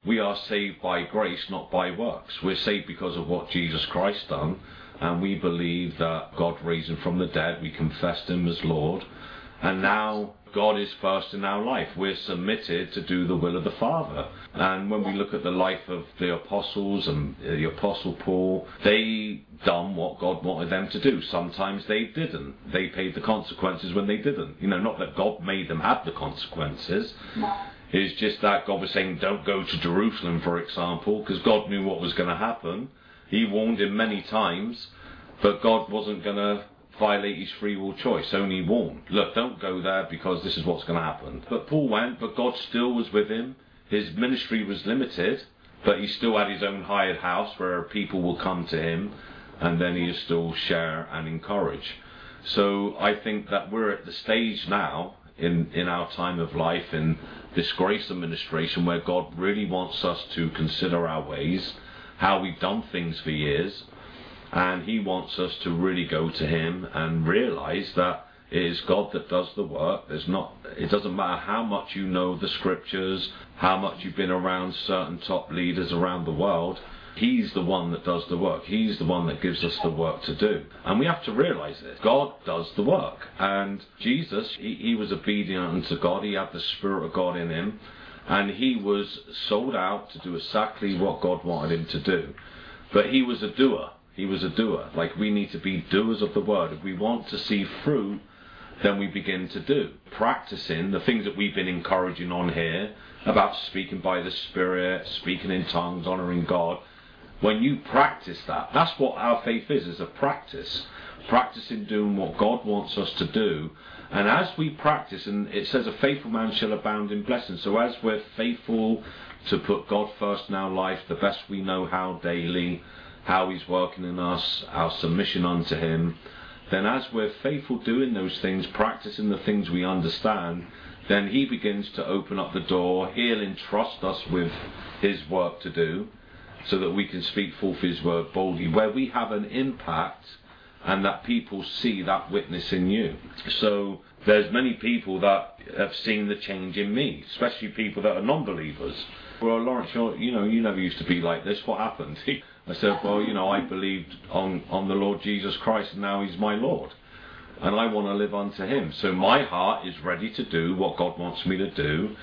We are saved by grace, not by works. We're saved because of what Jesus Christ done, and we believe that God raised him from the dead. We confessed him as Lord, and now God is first in our life. We're submitted to do the will of the Father. And when we look at the life of the apostles and the Apostle Paul, they done what God wanted them to do. Sometimes they didn't. They paid the consequences when they didn't. Not that God made them have the consequences. It's just that God was saying, don't go to Jerusalem, for example, because God knew what was going to happen. He warned him many times, but God wasn't going to violate his free will choice, only warned. Look, don't go there because this is what's going to happen. But Paul went, but God still was with him. His ministry was limited, but he still had his own hired house where people will come to him, and then he still share and encourage. So I think that we're at the stage now in our time of life, in this grace administration, where God really wants us to consider our ways, how we've done things for years, and he wants us to really go to him and realize that it is God that does the work. It doesn't matter how much you know the scriptures, how much you've been around certain top leaders around the world. He's the one that does the work. He's the one that gives us the work to do. And we have to realize this. God does the work. And Jesus, he was obedient unto God. He had the Spirit of God in him. And he was sold out to do exactly what God wanted him to do. But he was a doer. He was a doer. Like, we need to be doers of the word. If we want to see fruit, then we begin to do. Practicing the things that we've been encouraging on here about speaking by the Spirit, speaking in tongues, honouring God. When you practice that, that's what our faith is a practice. Practicing doing what God wants us to do. And as we practice, and it says a faithful man shall abound in blessings. So as we're faithful to put God first in our life, the best we know how daily, how he's working in us, our submission unto him, then as we're faithful doing those things, practicing the things we understand, then he begins to open up the door. He'll entrust us with his work to do, so that we can speak forth his word boldly, where we have an impact and that people see that witness in you. So there's many people that have seen the change in me, especially people that are non-believers. Well, Lawrence, you never used to be like this. What happened? I said, well, I believed on the Lord Jesus Christ, and now he's my Lord. And I want to live unto him. So my heart is ready to do what God wants me to do.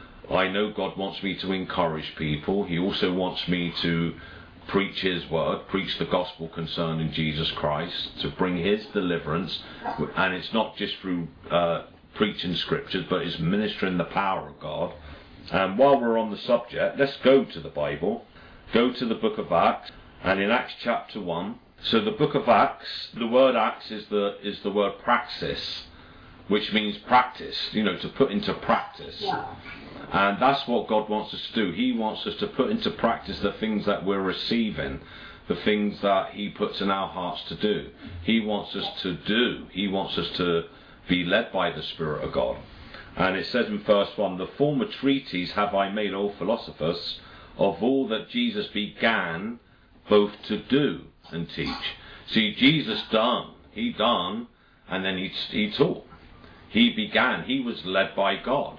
I know God wants me to encourage people. He also wants me to preach his word, preach the gospel concerning Jesus Christ, to bring his deliverance. And it's not just through preaching scriptures, but it's ministering the power of God. And while we're on the subject, let's go to the Bible. Go to the book of Acts, and in Acts chapter 1. So the book of Acts, the word Acts is the word praxis, which means practice, to put into practice. Yeah. And that's what God wants us to do. He wants us to put into practice the things that we're receiving, the things that he puts in our hearts to do. He wants us to do. He wants us to be led by the Spirit of God. And it says in verse 1, the former treatise have I made, O philosophers, of all that Jesus began both to do and teach. See, Jesus done. He done, and then he taught. He began. He was led by God.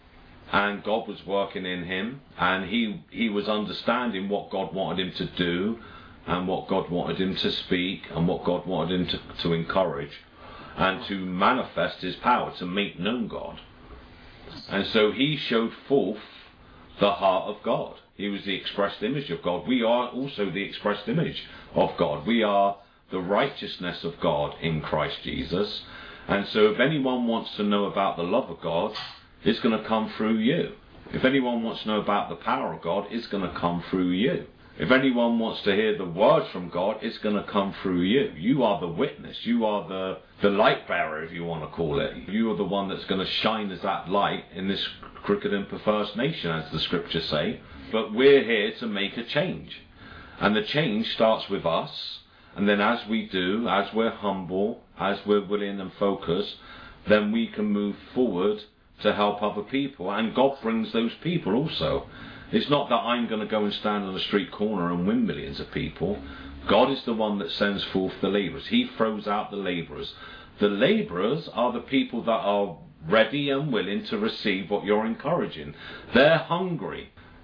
And God was working in him, and he was understanding what God wanted him to do, and what God wanted him to speak, and what God wanted him to encourage, and to manifest his power, to make known God. And so he showed forth the heart of God. He was the expressed image of God. We are also the expressed image of God. We are the righteousness of God in Christ Jesus. And so if anyone wants to know about the love of God, it's going to come through you. If anyone wants to know about the power of God, it's going to come through you. If anyone wants to hear the word from God, it's going to come through you. You are the witness. You are the light bearer, if you want to call it. You are the one that's going to shine as that light in this crooked and perverse nation, as the scriptures say. But we're here to make a change. And the change starts with us. And then as we do, as we're humble, as we're willing and focused, then we can move forward to help other people. And God brings those people also. It's not that I'm going to go and stand on the street corner and win millions of people. God is the one that sends forth the labourers. He throws out the labourers. The labourers are the people that are ready and willing to receive what you're encouraging. They're hungry.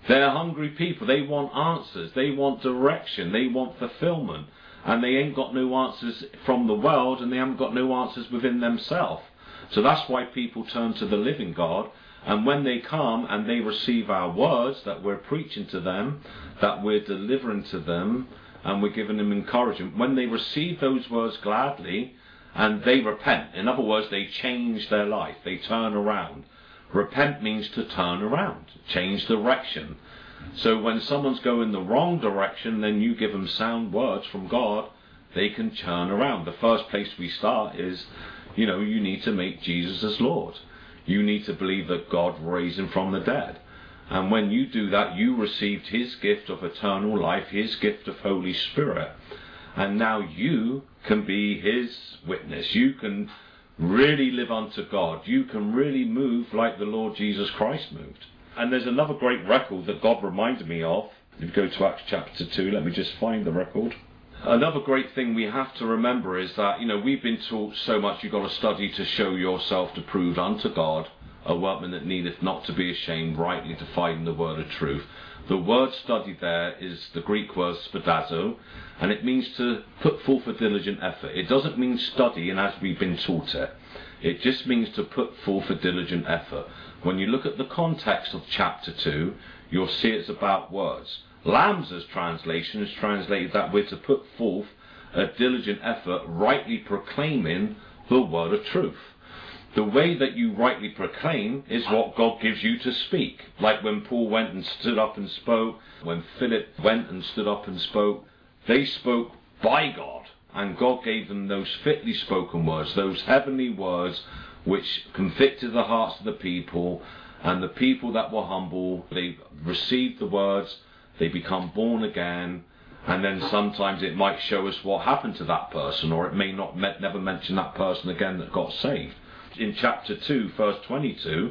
They're hungry people. They want answers. They want direction. They want fulfillment. And they ain't got no answers from the world, and they haven't got no answers within themselves. So that's why people turn to the living God. And when they come and they receive our words that we're preaching to them, that we're delivering to them, and we're giving them encouragement, when they receive those words gladly, and they repent, in other words, they change their life, they turn around. Repent means to turn around, change direction. So when someone's going the wrong direction, then you give them sound words from God, they can turn around. The first place we start is, you need to make Jesus as Lord. You need to believe that God raised him from the dead. And when you do that, you received his gift of eternal life, his gift of Holy Spirit. And now you can be his witness. You can really live unto God. You can really move like the Lord Jesus Christ moved. And there's another great record that God reminded me of. If you go to Acts chapter 2, let me just find the record. Another great thing we have to remember is that, we've been taught so much you've got to study to show yourself approved unto God, a workman that needeth not to be ashamed, rightly dividing the word of truth. The word studied there is the Greek word spadazo, and it means to put forth a diligent effort. It doesn't mean study and as we've been taught it. It just means to put forth a diligent effort. When you look at the context of chapter 2, you'll see it's about words. Lamb's translation is translated that we're to put forth a diligent effort, rightly proclaiming the word of truth. The way that you rightly proclaim is what God gives you to speak. Like when Paul went and stood up and spoke, when Philip went and stood up and spoke, they spoke by God. And God gave them those fitly spoken words, those heavenly words which convicted the hearts of the people. And the people that were humble, they received the words, they become born again. And then sometimes it might show us what happened to that person, or it may not never mention that person again that got saved. In chapter 2, verse 22,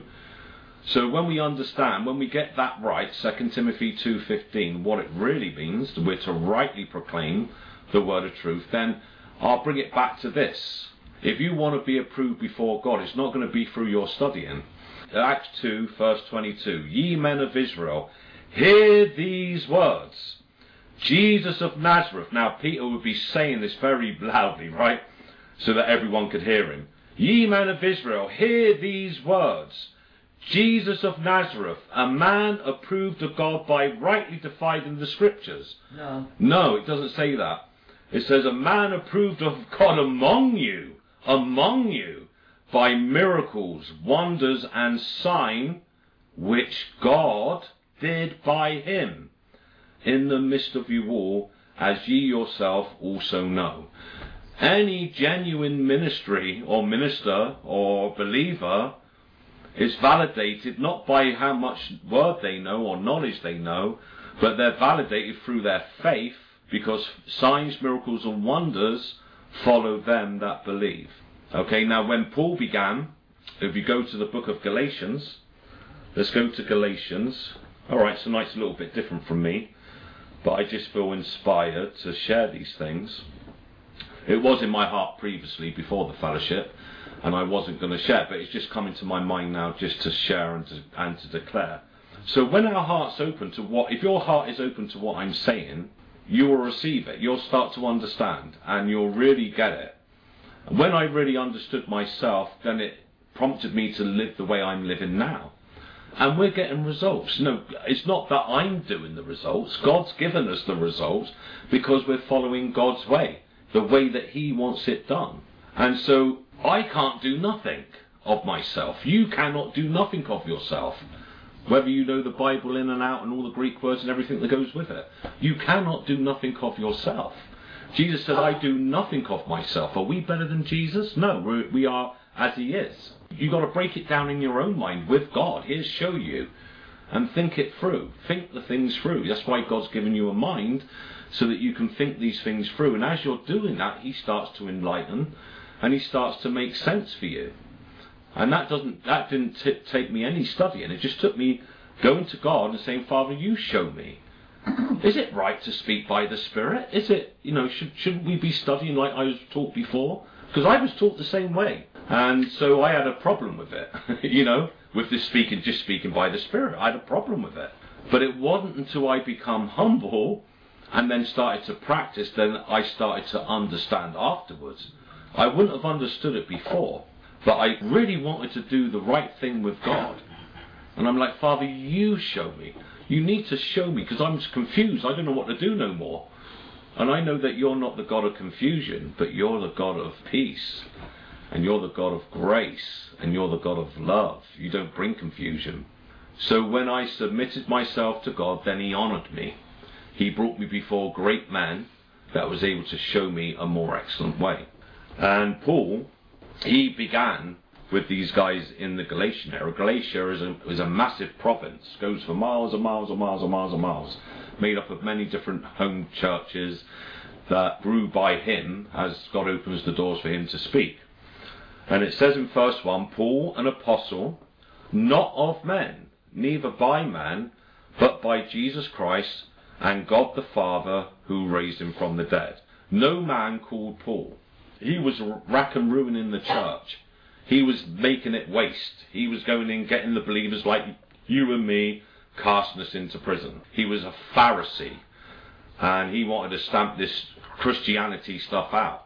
so when we understand, when we get that right, 2 Timothy 2:15, what it really means, we're to rightly proclaim the word of truth, then I'll bring it back to this. If you want to be approved before God, it's not going to be through your studying. Acts 2, verse 22, ye men of Israel, hear these words. Jesus of Nazareth. Now Peter would be saying this very loudly, right? So that everyone could hear him. Ye men of Israel, hear these words. Jesus of Nazareth, a man approved of God by rightly dividing the scriptures. No, it doesn't say that. It says a man approved of God among you, by miracles, wonders and sign, which God did by him in the midst of you all, as ye yourself also know. Any genuine ministry or minister or believer is validated not by how much word they know or knowledge they know, but they're validated through their faith, because signs, miracles and wonders follow them that believe. Okay, now when Paul began, if you go to the book of Galatians, let's go to Galatians. Alright, tonight's a little bit different from me, but I just feel inspired to share these things. It was in my heart previously, before the fellowship, and I wasn't going to share, but it's just coming to my mind now just to share and to declare. So when our heart's open to if your heart is open to what I'm saying, you will receive it. You'll start to understand, and you'll really get it. When I really understood myself, then it prompted me to live the way I'm living now. And we're getting results. No, it's not that I'm doing the results. God's given us the results because we're following God's way, the way that he wants it done. And so I can't do nothing of myself. You cannot do nothing of yourself. Whether you know the Bible in and out and all the Greek words and everything that goes with it. You cannot do nothing of yourself. Jesus said, I do nothing of myself. Are we better than Jesus? No, we are as he is. You've got to break it down in your own mind with God. He'll show you. And think it through. Think the things through. That's why God's given you a mind, so that you can think these things through. And as you're doing that, he starts to enlighten, and he starts to make sense for you. And that didn't take me any studying. It just took me going to God and saying, Father, you show me. Is it right to speak by the Spirit? Is it, shouldn't we be studying like I was taught before? Because I was taught the same way. And so I had a problem with it, with this just speaking by the Spirit. I had a problem with it. But it wasn't until I become humble and then started to practice, then I started to understand afterwards. I wouldn't have understood it before, but I really wanted to do the right thing with God. And I'm like, Father, you show me. You need to show me, because I'm confused. I don't know what to do no more. And I know that you're not the God of confusion, but you're the God of peace. And you're the God of grace. And you're the God of love. You don't bring confusion. So when I submitted myself to God, then he honoured me. He brought me before great men that was able to show me a more excellent way. And Paul, he began with these guys in the Galatian area. Galatia is a massive province, goes for miles and miles and miles and miles and miles, made up of many different home churches that grew by him as God opens the doors for him to speak. And it says in verse 1, Paul, an apostle, not of men, neither by man, but by Jesus Christ and God the Father who raised him from the dead. No man called Paul. He was rack and ruin in the church. He was making it waste. He was going in, getting the believers like you and me, casting us into prison. He was a Pharisee, and he wanted to stamp this Christianity stuff out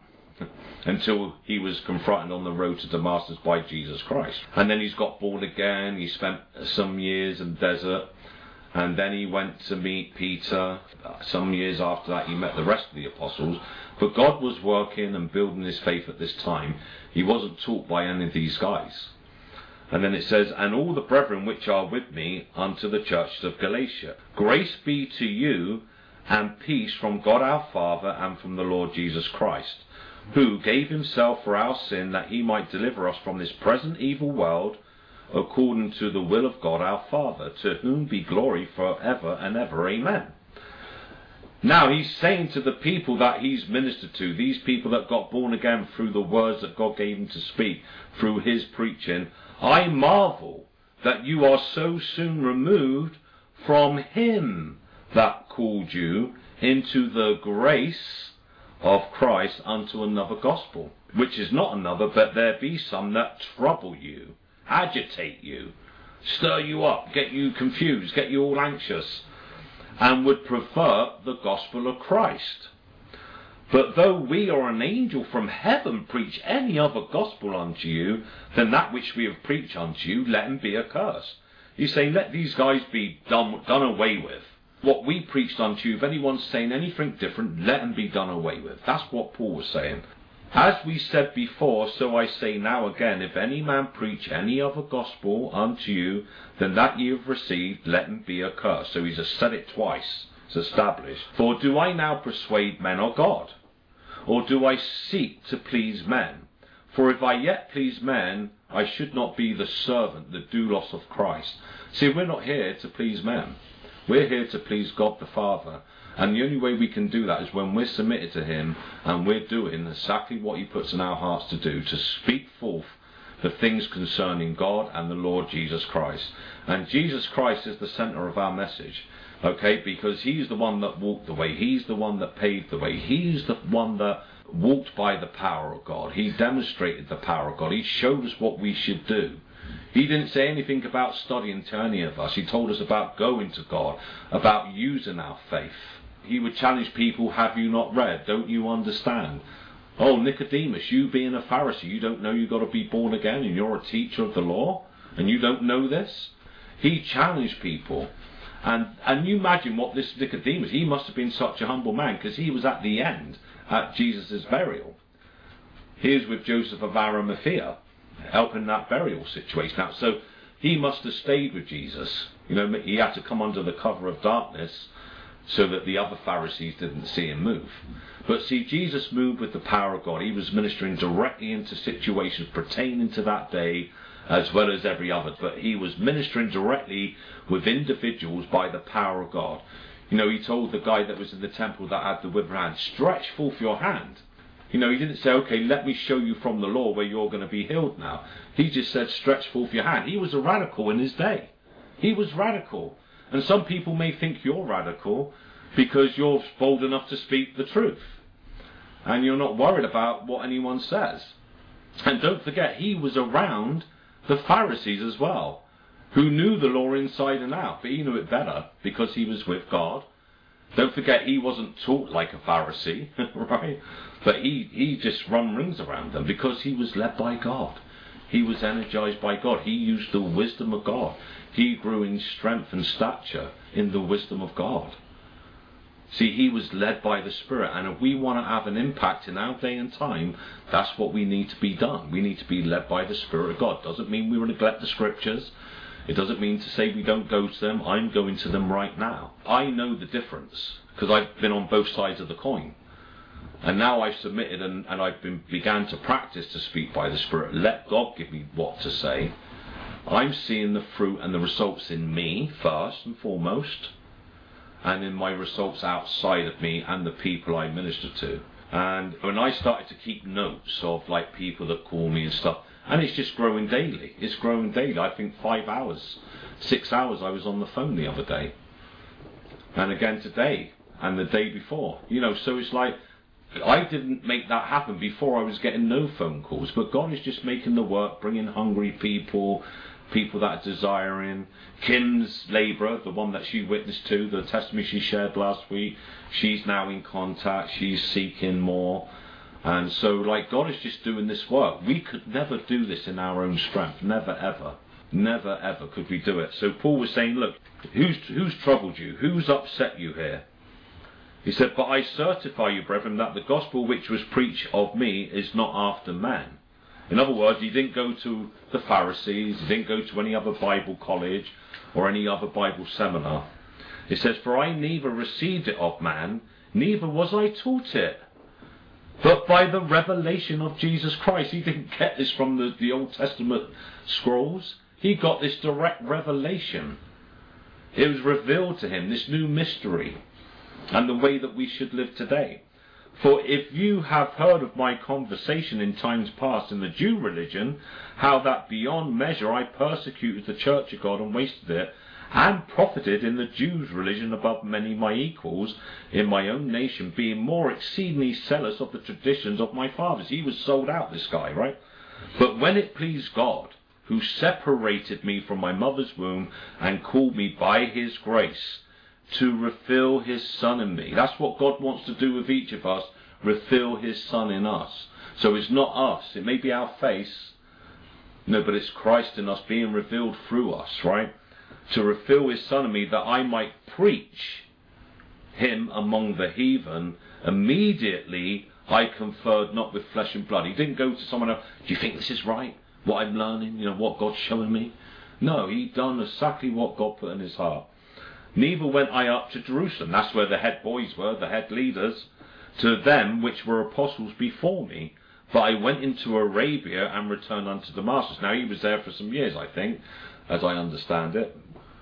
until he was confronted on the road to Damascus by Jesus Christ. And then he's got born again. He spent some years in the desert, and then he went to meet Peter. Some years after that, he met the rest of the apostles. But God was working and building his faith at this time. He wasn't taught by any of these guys. And then it says, and all the brethren which are with me unto the churches of Galatia. Grace be to you and peace from God our Father and from the Lord Jesus Christ, who gave himself for our sin that he might deliver us from this present evil world, according to the will of God our Father, to whom be glory for ever and ever. Amen. Now he's saying to the people that he's ministered to, these people that got born again through the words that God gave him to speak, through his preaching, I marvel that you are so soon removed from him that called you into the grace of Christ unto another gospel, which is not another, but there be some that trouble you, agitate you, stir you up, get you confused, get you all anxious, and would prefer the gospel of Christ. But though we or an angel from heaven preach any other gospel unto you than that which we have preached unto you, let him be accursed. He's saying, let these guys be done away with. What we preached unto you, if anyone's saying anything different, let him be done away with. That's what Paul was saying. As we said before, so I say now again, if any man preach any other gospel unto you than that ye have received, let him be accursed. So he's said it twice. It's established. For do I now persuade men or God? Or do I seek to please men? For if I yet please men, I should not be the servant, the doulos of Christ. See, we're not here to please men. We're here to please God the Father. And the only way we can do that is when we're submitted to him and we're doing exactly what he puts in our hearts to do, to speak forth the things concerning God and the Lord Jesus Christ. And Jesus Christ is the centre of our message, okay, because he's the one that walked the way. He's the one that paved the way. He's the one that walked by the power of God. He demonstrated the power of God. He showed us what we should do. He didn't say anything about studying to any of us. He told us about going to God, about using our faith. He would challenge people, have you not read? Don't you understand? Oh, Nicodemus, you being a Pharisee, you don't know you've got to be born again and you're a teacher of the law and you don't know this? He challenged people. And you imagine what this Nicodemus, he must have been such a humble man because he was at the end at Jesus' burial. Here's with Joseph of Arimathea, helping that burial situation out. So he must have stayed with Jesus. You know, he had to come under the cover of darkness so that the other Pharisees didn't see him move. But see, Jesus moved with the power of God. He was ministering directly into situations pertaining to that day as well as every other. But he was ministering directly with individuals by the power of God. You know, he told the guy that was in the temple that had the withered hand, stretch forth your hand. You know, he didn't say, okay, let me show you from the law where you're going to be healed now. He just said, stretch forth your hand. He was a radical in his day. He was radical. And some people may think you're radical because you're bold enough to speak the truth. And you're not worried about what anyone says. And don't forget, he was around the Pharisees as well. who knew the law inside and out, but he knew it better because he was with God. Don't forget, he wasn't taught like a Pharisee, right? But he just run rings around them because he was led by God. He was energized by God. He used the wisdom of God. He grew in strength and stature in the wisdom of God. See, he was led by the Spirit, and if we want to have an impact in our day and time, that's what we need to be done. We need to be led by the Spirit of God. Doesn't mean we neglect the Scriptures. It doesn't mean to say we don't go to them. I'm going to them right now. I know the difference because I've been on both sides of the coin. And now I've submitted and I've began to practice to speak by the Spirit. Let God give me what to say. I'm seeing the fruit and the results in me first and foremost, and in my results outside of me and the people I minister to. And when I started to keep notes of like people that call me and stuff, and it's just growing daily. It's growing daily. I think 5 hours, 6 hours I was on the phone the other day. And again today and the day before. So it's like I didn't make that happen before. I was getting no phone calls. But God is just making the work, bringing hungry people that are desiring. Kim's labourer, the one that she witnessed to, the testimony she shared last week, she's now in contact. She's seeking more. And so, like, God is just doing this work. We could never do this in our own strength. Never, ever. Never, ever could we do it. So Paul was saying, look, who's troubled you? Who's upset you here? He said, but I certify you, brethren, that the gospel which was preached of me is not after man. In other words, he didn't go to the Pharisees. He didn't go to any other Bible college or any other Bible seminar. It says, for I neither received it of man, neither was I taught it, but by the revelation of Jesus Christ. He didn't get this from the Old Testament scrolls. He got this direct revelation. It was revealed to him, this new mystery, and the way that we should live today. For if you have heard of my conversation in times past in the Jew religion, how that beyond measure I persecuted the church of God and wasted it, and profited in the Jews' religion above many my equals in my own nation, being more exceedingly zealous of the traditions of my fathers. He was sold out, this guy, right? But when it pleased God, who separated me from my mother's womb and called me by his grace, to reveal his Son in me. That's what God wants to do with each of us, reveal his Son in us. So it's not us. It may be our face, no, but it's Christ in us being revealed through us, right? To reveal his Son in me, that I might preach him among the heathen. Immediately I conferred not with flesh and blood. He didn't go to someone else, do you think this is right? What I'm learning, what God's showing me? No, he done exactly what God put in his heart. Neither went I up to Jerusalem, that's where the head boys were, the head leaders, to them which were apostles before me, but I went into Arabia and returned unto Damascus. Now he was there for some years, I think, as I understand it.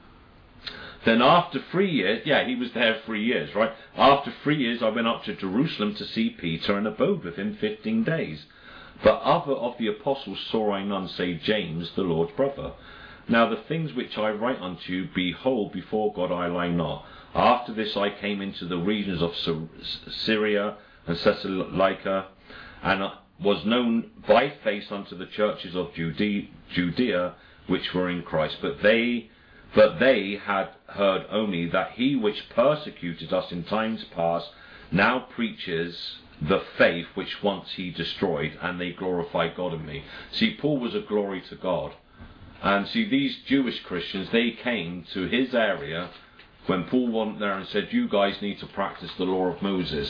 Then after 3 years, he was there 3 years, right? After 3 years I went up to Jerusalem to see Peter and abode with him 15 days. But other of the apostles saw I none save James, the Lord's brother. Now the things which I write unto you, behold, before God I lie not. After this I came into the regions of Syria and Thessalonica, and was known by face unto the churches of Judea which were in Christ. But they had heard only that he which persecuted us in times past now preaches the faith which once he destroyed, and they glorify God in me. See, Paul was a glory to God. And see, these Jewish Christians, they came to his area when Paul went there and said, you guys need to practice the law of Moses.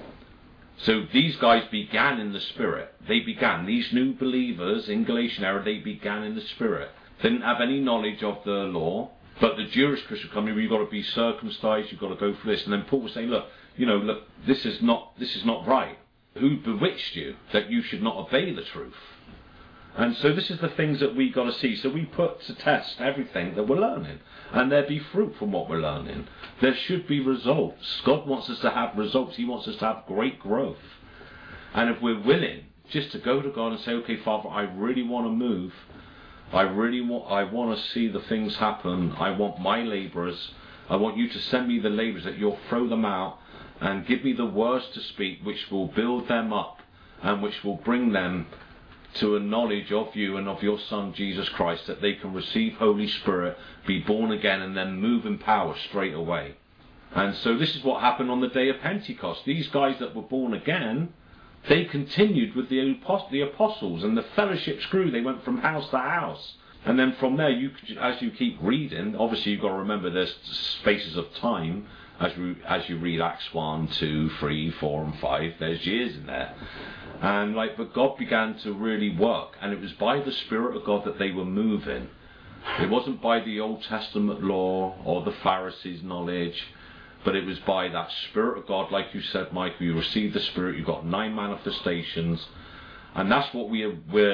So these guys began in the Spirit. They began, these new believers in Galatian era, they began in the Spirit. They didn't have any knowledge of the law, but the Jewish Christian coming, you've got to be circumcised, you've got to go for this. And then Paul was saying, look, this is not right. Who bewitched you that you should not obey the truth? And so this is the things that we got to see. So we put to test everything that we're learning, and there be fruit from what we're learning. There should be results. God wants us to have results. He wants us to have great growth. And if we're willing just to go to God and say, okay, Father, I really want to move. I want to see the things happen. I want my labourers. I want you to send me the labourers, that you'll throw them out and give me the words to speak which will build them up and which will bring them to a knowledge of you and of your Son Jesus Christ, that they can receive Holy Spirit, be born again, and then move in power straight away. And so this is what happened on the day of Pentecost. These guys that were born again, they continued with the apostles, and the fellowships grew. They went from house to house. And then from there, as you keep reading, obviously you've got to remember there's spaces of time. As you read Acts 1, 2, 3, 4 and 5, there's years in there. And but God began to really work, and it was by the Spirit of God that they were moving. It wasn't by the Old Testament law or the Pharisees' knowledge, but it was by that Spirit of God. Like you said, Michael, you received the Spirit, you got 9 manifestations, and that's what we're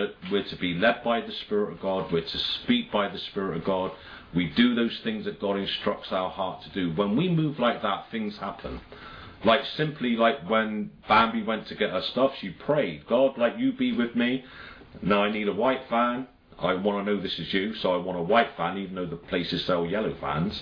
to be led by the Spirit of God. We're to speak by the Spirit of God. We do those things that God instructs our heart to do. When we move like that, things happen. Simply when Bambi went to get her stuff, she prayed, God, you be with me. Now I need a white van. I want to know this is you, so I want a white van, even though the places sell yellow vans.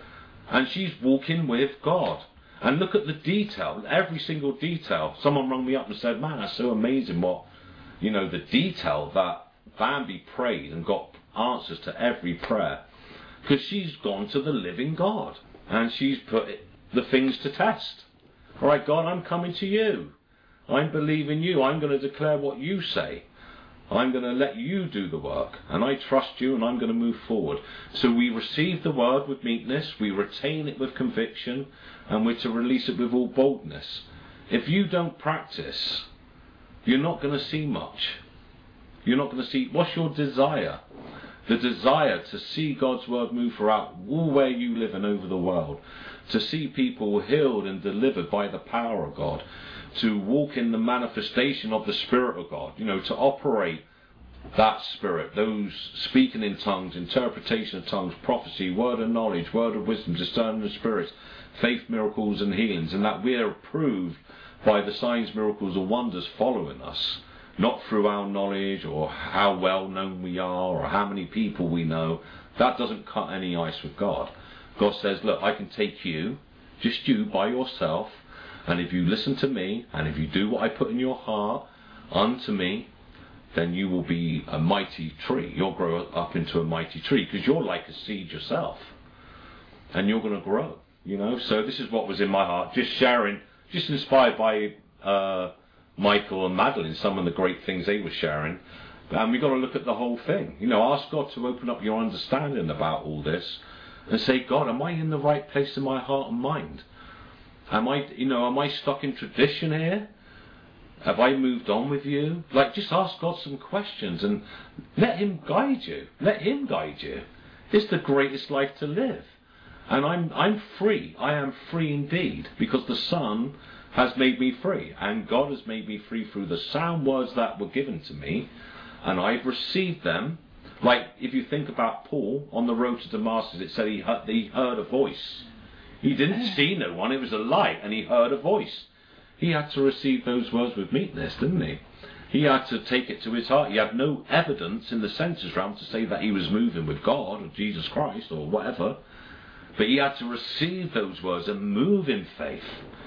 And she's walking with God. And look at the detail, every single detail. Someone rang me up and said, man, that's so amazing what, the detail that Bambi prayed and got answers to every prayer. Because she's gone to the living God. And she's put the things to test. All right, God, I'm coming to you. I'm believing you. I'm going to declare what you say. I'm going to let you do the work. And I trust you, and I'm going to move forward. So we receive the word with meekness. We retain it with conviction. And we're to release it with all boldness. If you don't practice, you're not going to see much. You're not going to see... What's your desire? The desire to see God's word move throughout all where you live and over the world. To see people healed and delivered by the power of God. To walk in the manifestation of the Spirit of God. To operate that Spirit. Those speaking in tongues, interpretation of tongues, prophecy, word of knowledge, word of wisdom, discerning of spirits, faith, miracles and healings. And that we are approved by the signs, miracles and wonders following us. Not through our knowledge or how well known we are or how many people we know. That doesn't cut any ice with God. God says, look, I can take you, just you by yourself, and if you listen to me, and if you do what I put in your heart unto me, then you will be a mighty tree. You'll grow up into a mighty tree, because you're like a seed yourself. And you're going to grow, So this is what was in my heart, just sharing, just inspired by Michael and Madeline, some of the great things they were sharing. And we've got to look at the whole thing. Ask God to open up your understanding about all this. And say, God, am I in the right place in my heart and mind? Am I stuck in tradition here? Have I moved on with you? Just ask God some questions and let him guide you. Let him guide you. It's the greatest life to live. And I'm free. I am free indeed, because the Son has made me free. And God has made me free through the sound words that were given to me. And I've received them. If you think about Paul on the road to Damascus, it said he heard a voice. He didn't see no one, it was a light, and he heard a voice. He had to receive those words with meekness, didn't he? He had to take it to his heart. He had no evidence in the senses realm to say that he was moving with God or Jesus Christ or whatever. But he had to receive those words and move in faith.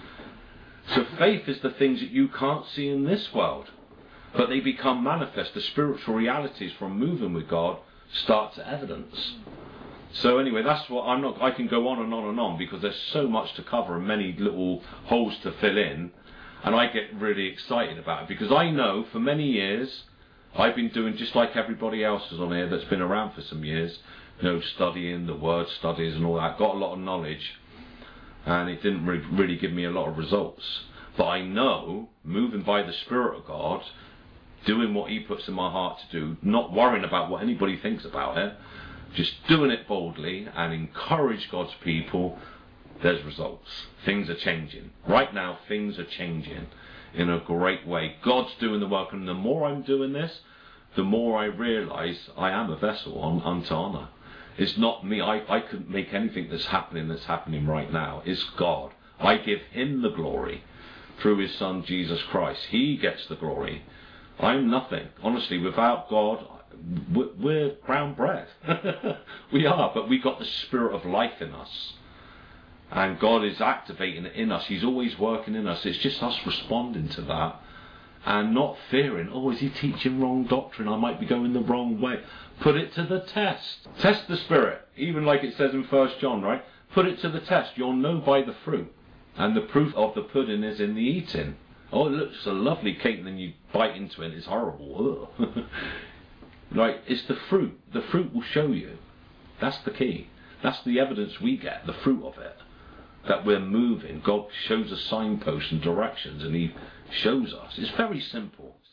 So faith is the things that you can't see in this world. But they become manifest. The spiritual realities from moving with God start to evidence. So anyway, that's what I can go on and on and on, because there's so much to cover and many little holes to fill in. And I get really excited about it, because I know for many years I've been doing just like everybody else is on here that's been around for some years, studying the word studies and all that. Got a lot of knowledge, and it didn't really give me a lot of results. But I know, moving by the Spirit of God, doing what he puts in my heart to do, not worrying about what anybody thinks about it, just doing it boldly and encourage God's people, there's results. Things are changing. Right now, things are changing in a great way. God's doing the work, and the more I'm doing this, the more I realise I am a vessel unto honour. It's not me. I couldn't make anything that's happening right now. It's God. I give him the glory through his Son, Jesus Christ. He gets the glory. I'm nothing. Honestly, without God, we're brown bread. We are, but we've got the Spirit of life in us. And God is activating it in us. He's always working in us. It's just us responding to that and not fearing, oh, is he teaching wrong doctrine? I might be going the wrong way. Put it to the test. Test the Spirit, even like it says in 1 John, right? Put it to the test. You'll know by the fruit. And the proof of the pudding is in the eating. Oh, it looks a lovely cake, and then you bite into it, and it's horrible. Right, it's the fruit. The fruit will show you. That's the key. That's the evidence we get, the fruit of it. That we're moving. God shows us signposts and directions, and he shows us. It's very simple.